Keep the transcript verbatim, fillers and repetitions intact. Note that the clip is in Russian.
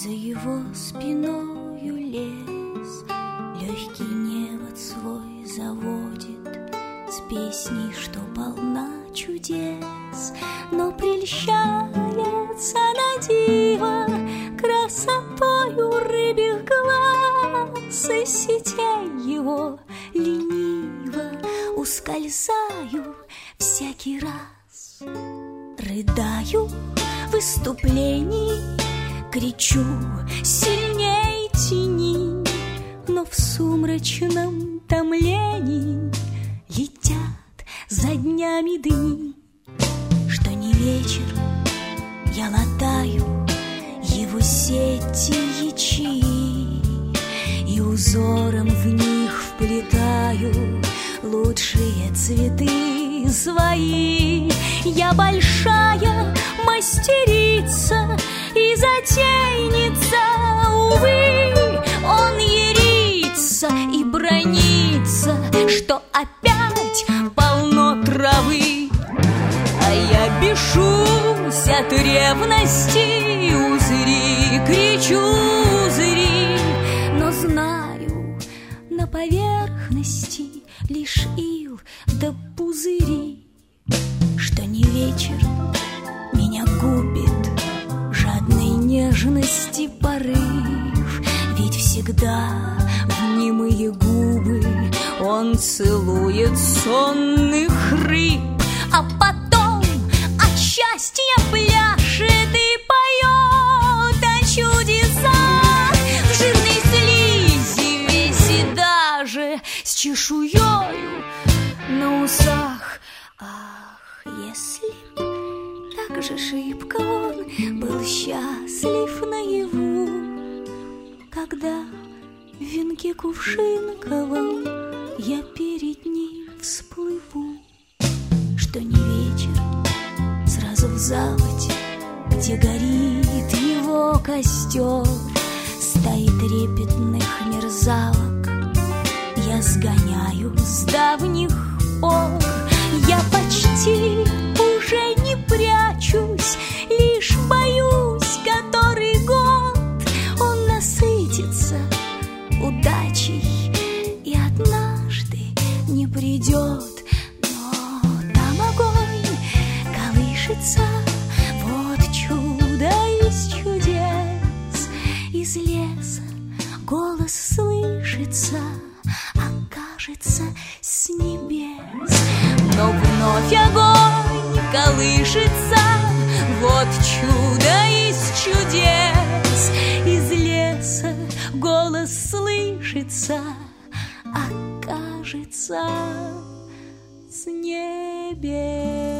За его спиною лес легкий невод свой заводит с песней, что полна чудес, но прельщается на диво красотою рыбьих глаз, из сетей его лениво ускользаю всякий раз. Рыдаю в выступлении, кричу сильней тени, но в сумрачном томлении летят за днями дни. Что не вечер, я латаю его сети ячеи, и узором в них вплетаю лучшие цветы свои. Я большая мастерица и затейница, увы, он ерится и бранится, что опять полно травы. А я бешусь от ревности, узри, кричу, узри, но знаю, на поверхности лишь ил да пузыри. Что не вечер, меня губит жадной нежности порыв, ведь всегда в немые губы он целует сонных рыб, а потом от счастья пляшет и поет о чудесах в жирной слизи весь и даже с чешуёю на усах. Ах, если б так же шибко он был счастлив наяву, когда в венке кувшинковом я перед ним всплыву. Что не вечер, сразу в заводе, где горит его костер, стаи трепетных мерзавок я сгоняю с давних пор. Я почти уже не прячусь, лишь боюсь, который год он насытится удачей и однажды не придет. Но там огонь колышется, вот чудо из чудес. Из леса голос слышится, окажется с небес. Но вновь огонь колышется, вот чудо из чудес. Из леса голос слышится, окажется с небес.